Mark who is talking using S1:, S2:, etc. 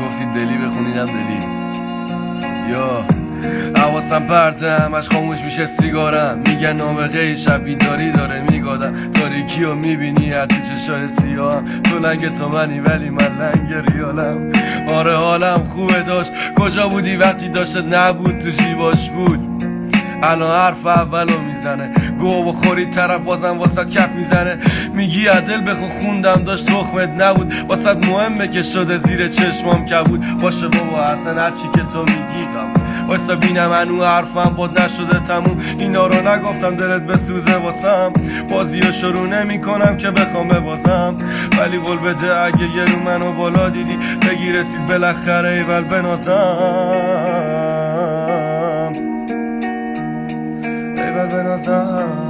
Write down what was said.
S1: گفتی دلی بخونیدم دلی. یا حواسم پرته همش خاموش میشه سیگارم، میگن نابغه شب بیداری داره میگادم. تاریکی رو میبینی هرچی چشای سیاهم، تو لنگ تو منی ولی من لنگ ریالم. آره حالم خوبه داشت، کجا بودی وقتی داشتت نبود تو جیباش بود. الان حرف اولو میزنه، گو بخوری طرف بازم واسد کف میزنه. میگی عدل بخو خوندم داشت تخمت نبود، واسد مهمه که شده زیر چشمام کبود. باشه بابا اصلا هرچی که تو میگی قبول، واسه بینم هنو حرفم بود نشده تموم. اینا رو نگفتم دلت بسوزه واسم، بازی رو شروع نمی کنم که بخوام ببازم. ولی قول بده اگه یه رو منو بالا دیدی بگی رسید بالاخره ایول بنازم، ایول بنازم.